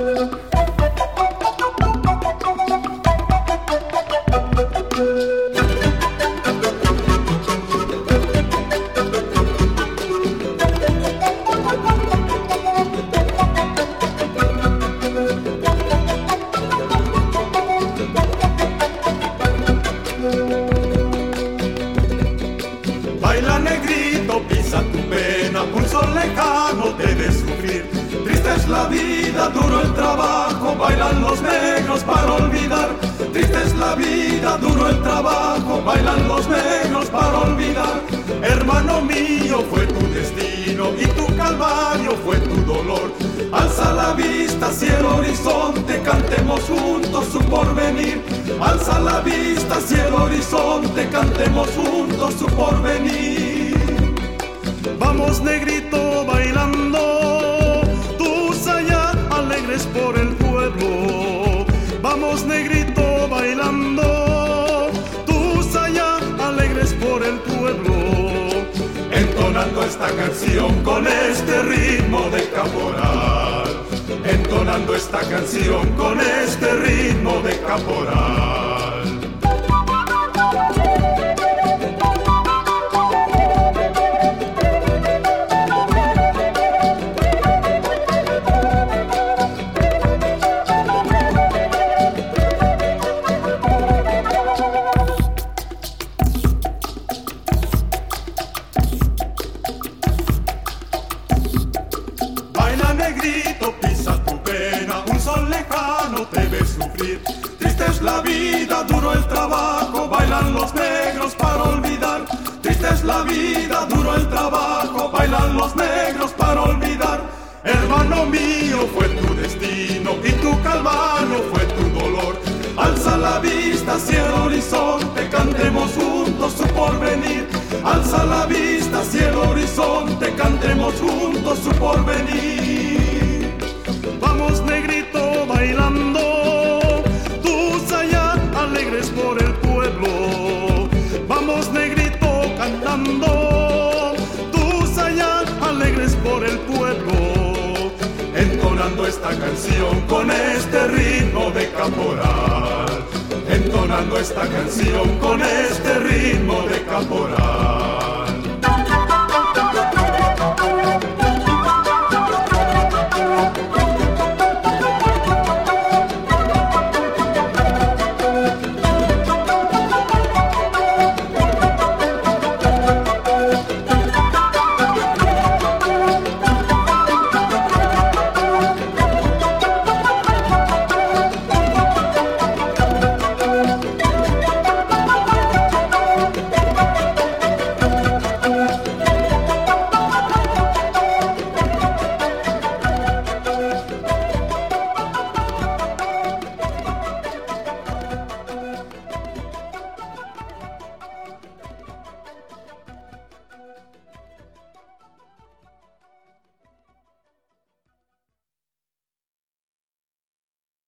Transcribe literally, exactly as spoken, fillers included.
Baila negrito, pisa tu pena, un sol lejano debes sufrir. Triste es la vida, duro el trabajo, bailan los negros para olvidar. Triste es la vida, duro el trabajo, bailan los negros para olvidar. Hermano mío, fue tu destino y tu calvario fue tu dolor. Alza la vista hacia el horizonte, cantemos juntos su porvenir. Alza la vista hacia el horizonte, cantemos juntos su porvenir. Vamos negrito bailando, tus allá alegres por el pueblo. Vamos negrito bailando, tus allá alegres por el pueblo. Entonando esta canción con este ritmo de caporal. Entonando esta canción con este ritmo de caporal. Baila negrito, pisa tu pena, un sol lejano te ves sufrir. Triste es la vida, duro el trabajo, bailan los negros para olvidar. Triste es la vida, duro el trabajo, bailan los negros para olvidar. Hermano mío, fue tu destino y tu calvario fue tu dolor. Alza la vista hacia el horizonte, cantemos juntos su porvenir. Alza la vista hacia el horizonte, cantemos juntos su porvenir. Vamos negrito bailando, tus allá alegres por el pueblo. Vamos negrito cantando, tus allá alegres por el pueblo. Entonando esta canción con este ritmo de caporal. Entonando esta canción con este ritmo de caporal.